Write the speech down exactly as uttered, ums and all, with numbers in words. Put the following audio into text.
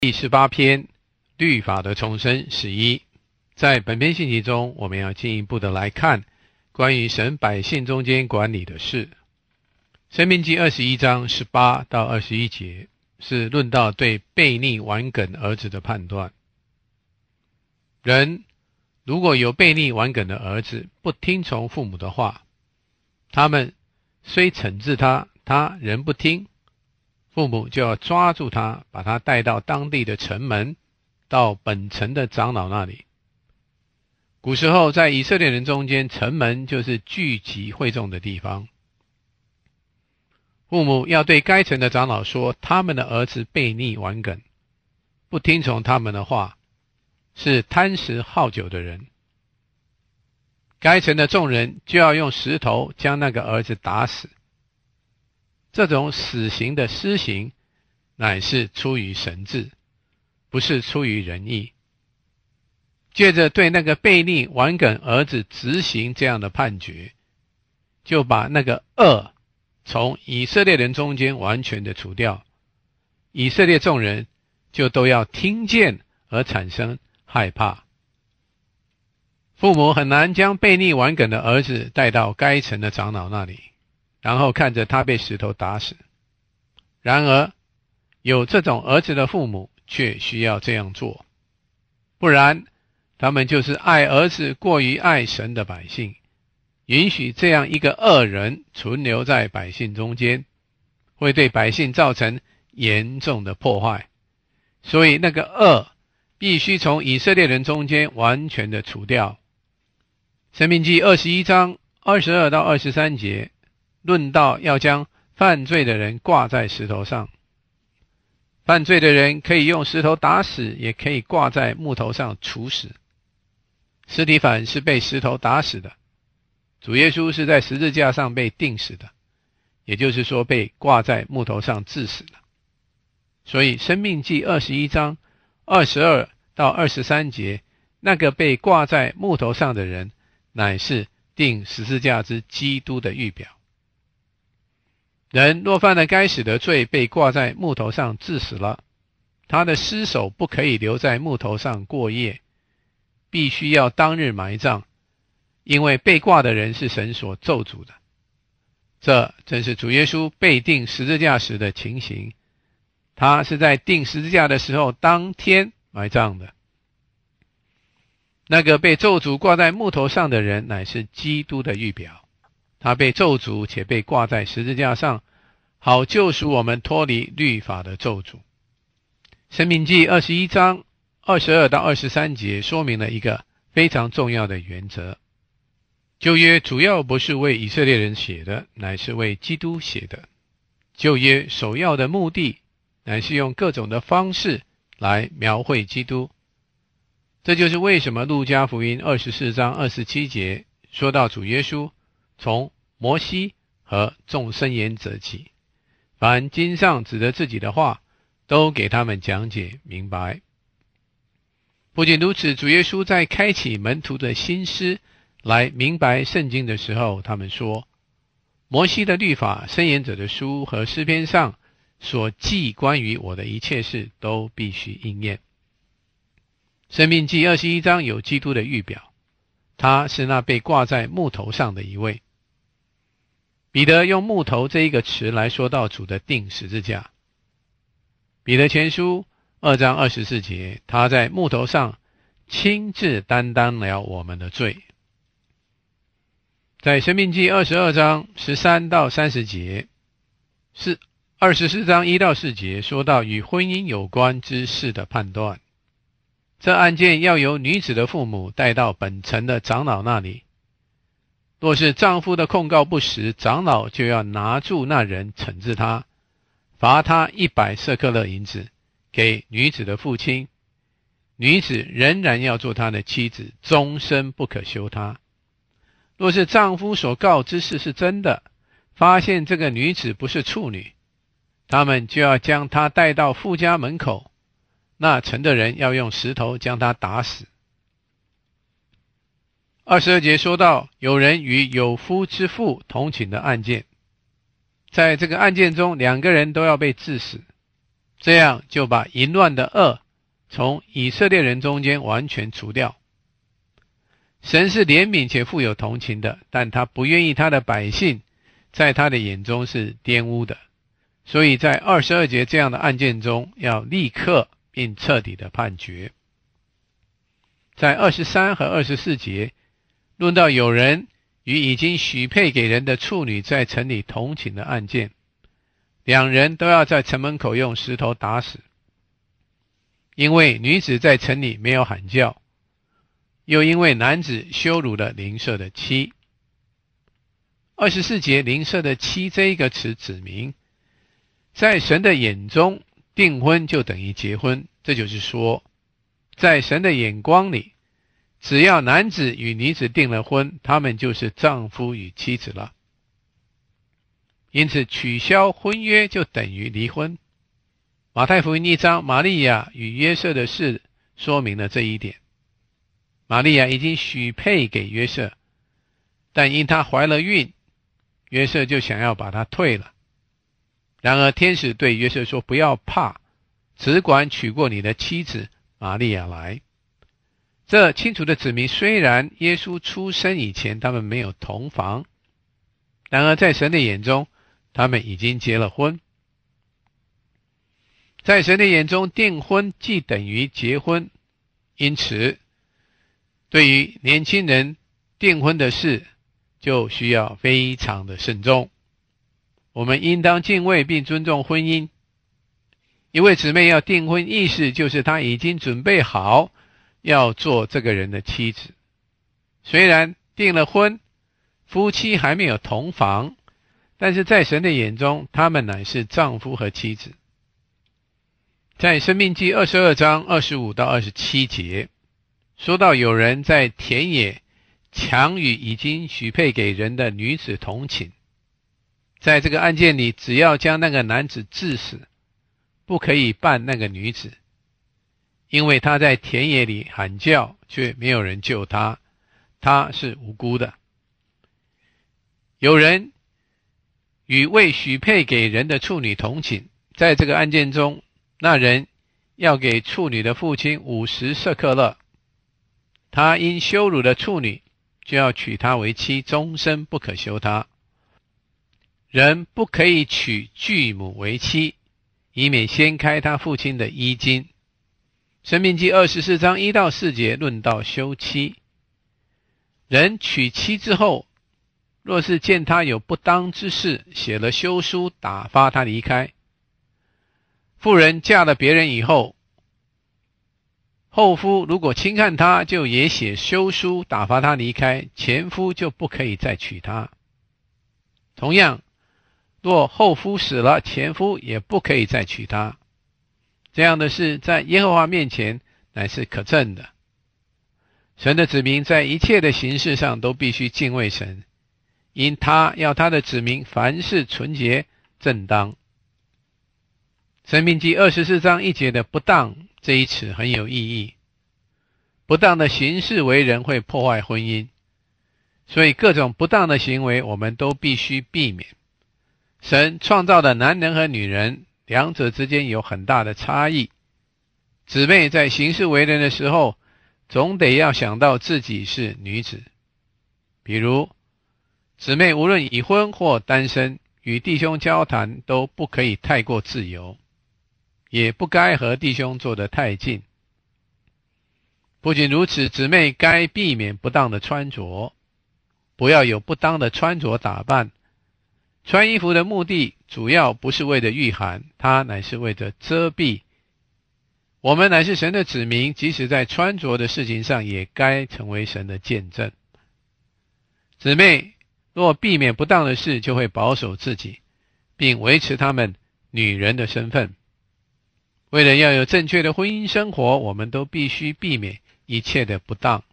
第十八篇律法的重生十一。在本篇信息中，我们要进一步的来看关于神百姓中间管理的事。申命记二十一章十八到二十一节是论到对悖逆顽梗儿子的判断。人如果有悖逆顽梗的儿子不听从父母的话，他们虽惩治他，他仍不听，父母就要抓住他，把他带到当地的城门，到本城的长老那里。古时候在以色列人中间，城门就是聚集会众的地方。父母要对该城的长老说，他们的儿子悖逆顽梗，不听从他们的话，是贪食好酒的人。该城的众人就要用石头将那个儿子打死。这种死刑的施行乃是出于神治，不是出于人意。接着对那个悖逆顽梗儿子执行这样的判决，就把那个恶从以色列人中间完全的除掉，以色列众人就都要听见而产生害怕。父母很难将悖逆顽梗的儿子带到该城的长老那里，然后看着他被石头打死。然而有这种儿子的父母却需要这样做，不然他们就是爱儿子过于爱神的百姓，允许这样一个恶人存留在百姓中间，会对百姓造成严重的破坏。所以那个恶必须从以色列人中间完全的除掉。申命记二十一章二十二到二十三节论到要将犯罪的人挂在石头上。犯罪的人可以用石头打死，也可以挂在木头上处死。司提反是被石头打死的，主耶稣是在十字架上被钉死的，也就是说被挂在木头上致死了。所以申命记二十一章二十二到二十三节，那个被挂在木头上的人乃是钉十字架之基督的预表。人若犯了该死的罪，被挂在木头上致死了，他的尸首不可以留在木头上过夜，必须要当日埋葬，因为被挂的人是神所咒诅的。这正是主耶稣被钉十字架时的情形，他是在钉十字架的时候当天埋葬的。那个被咒诅挂在木头上的人乃是基督的预表，他被咒诅且被挂在十字架上，好救赎我们脱离律法的咒诅。申命记二十一章二十二到二十三节说明了一个非常重要的原则。旧约主要不是为以色列人写的，乃是为基督写的。旧约首要的目的乃是用各种的方式来描绘基督。这就是为什么路加福音二十四章二十七节说到主耶稣从摩西和众申言者起，凡经上指着自己的话，都给他们讲解明白。不仅如此，主耶稣在开启门徒的心思来明白圣经的时候，他们说，摩西的律法、申言者的书和诗篇上所记关于我的一切事都必须应验。申命记二十一章有基督的预表，他是那被挂在木头上的一位。彼得用木头这一个词来说到主的钉十字架。彼得前书二章二十四节，他在木头上亲自担当了我们的罪。在申命记二十二章十三到三十节，是二十四章一到四节说到与婚姻有关之事的判断。这案件要由女子的父母带到本城的长老那里。若是丈夫的控告不实，长老就要拿住那人，惩治他，罚他一百舍客勒银子给女子的父亲。女子仍然要做他的妻子，终身不可休他。若是丈夫所告之事是真的，发现这个女子不是处女，他们就要将她带到父家门口，那城的人要用石头将她打死。二十二节说到有人与有夫之妇同寝的案件，在这个案件中，两个人都要被致死。 这样就把淫乱的恶从以色列人中间完全除掉。神是怜悯且富有同情的，但他不愿意他的百姓在他的眼中是玷污的，所以在二十二节这样的案件中要立刻并彻底的判决。在二十三和二十四节论到有人与已经许配给人的处女在城里同寝的案件，两人都要在城门口用石头打死，因为女子在城里没有喊叫，又因为男子羞辱了邻舍的妻。二十四节邻舍的妻这一个词指明，在神的眼中订婚就等于结婚，这就是说，在神的眼光里，只要男子与女子订了婚，他们就是丈夫与妻子了。因此取消婚约就等于离婚。马太福音一章玛利亚与约瑟的事说明了这一点。玛利亚已经许配给约瑟，但因她怀了孕，约瑟就想要把她退了。然而天使对约瑟说，不要怕，只管娶过你的妻子玛利亚来。这清楚的指明，虽然耶稣出生以前他们没有同房，然而在神的眼中他们已经结了婚。在神的眼中，订婚既等于结婚，因此对于年轻人订婚的事就需要非常的慎重。我们应当敬畏并尊重婚姻。一位姊妹要订婚，意思就是她已经准备好要做这个人的妻子。虽然订了婚，夫妻还没有同房，但是在神的眼中，他们乃是丈夫和妻子。在申命记二十二章二十五到二十七节，说到有人在田野强与已经许配给人的女子同寝，在这个案件里，只要将那个男子治死，不可以办那个女子，因为他在田野里喊叫，却没有人救他，他是无辜的。有人与未许配给人的处女同寝，在这个案件中，那人要给处女的父亲五十舍客勒，他因羞辱了处女，就要娶她为妻，终身不可休她。人不可以娶继母为妻，以免掀开他父亲的衣襟。申命记二十四章一到四节论到休妻。人娶妻之后，若是见他有不当之事，写了休书打发他离开。妇人嫁了别人以后，后夫如果轻看她，就也写休书打发她离开，前夫就不可以再娶她。同样，若后夫死了，前夫也不可以再娶她。这样的事在耶和华面前乃是可憎的。神的子民在一切的形式上都必须敬畏神，因他要他的子民凡事纯洁正当。申命记二十四章一节的不当这一词很有意义。不当的行事为人会破坏婚姻，所以各种不当的行为我们都必须避免。神创造的男人和女人，两者之间有很大的差异。姊妹在行事为人的时候，总得要想到自己是女子。比如，姊妹无论已婚或单身，与弟兄交谈都不可以太过自由，也不该和弟兄坐得太近。不仅如此，姊妹该避免不当的穿着，不要有不当的穿着打扮。穿衣服的目的主要不是为了御寒，它乃是为了遮蔽。我们乃是神的子民，即使在穿着的事情上也该成为神的见证。姊妹若避免不当的事，就会保守自己，并维持她们女人的身份。为了要有正确的婚姻生活，我们都必须避免一切的不当。